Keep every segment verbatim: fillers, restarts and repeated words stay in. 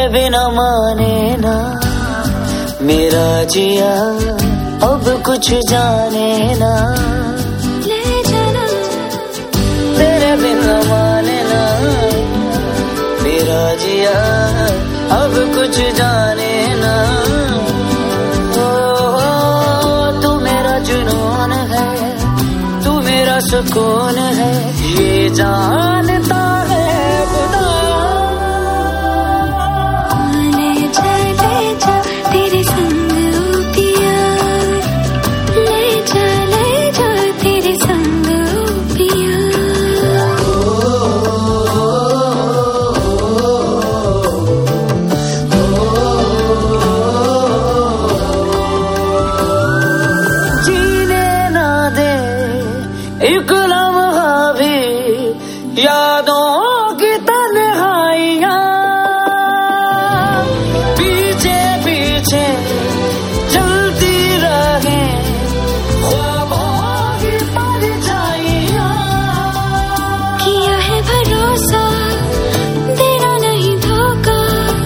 बिना माने ना मेरा जिया, अब कुछ जाने ना। ले जाना तेरे बिना माने ना मेरा जिया, अब कुछ जाने ना। ओ, ओ तू मेरा जुनून है, तू मेरा सुकून है, ये जानता है खुदा। ले जा ले जा तेरे संग ओ पिया, ले जा ले जा तेरे संग ओ पिया। जीने ना दे एक लम्हा भी यादों की तन्हाइयाँ, पीछे पीछे चलती रहे ख्वाबों की परछाइयाँ। किया है भरोसा देना नहीं धोखा,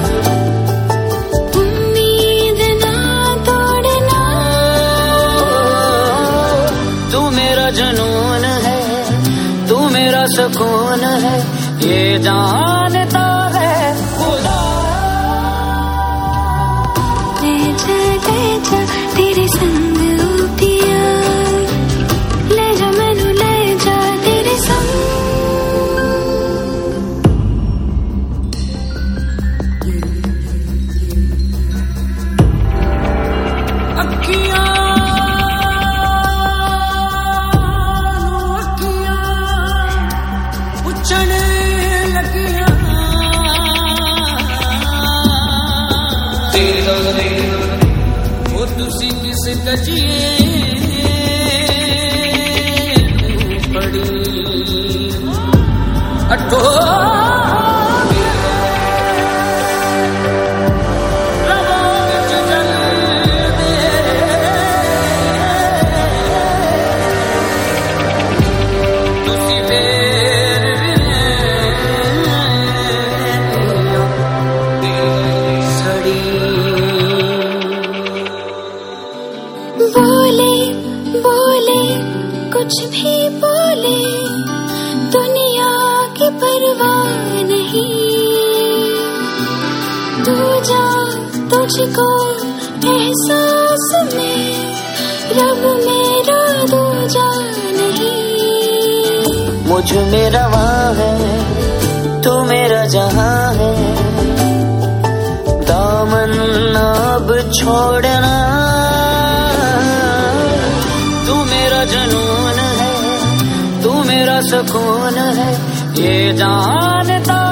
उम्मीद ना तोड़ना। तू मेरा जुनून है, तू मेरा सुकून है, ये जानता है खुदा। ले जा ले जा तेरे संग ओ पिया, ले जा मैनू ले जा तेरे संग। अखियाँ उछने लगियाँ, वो तुसी किस कजिए पड़ी अटो बोले बोले कुछ भी बोले, दुनिया की परवाह नहीं। तू जा तुझको एहसास में, रब मेरा दूजा नहीं। मुझ में रवा है तू मेरा जहां है, दामन अब छोड़ना। तू मेरा जुनून है, तू मेरा सुकून है, ये जानता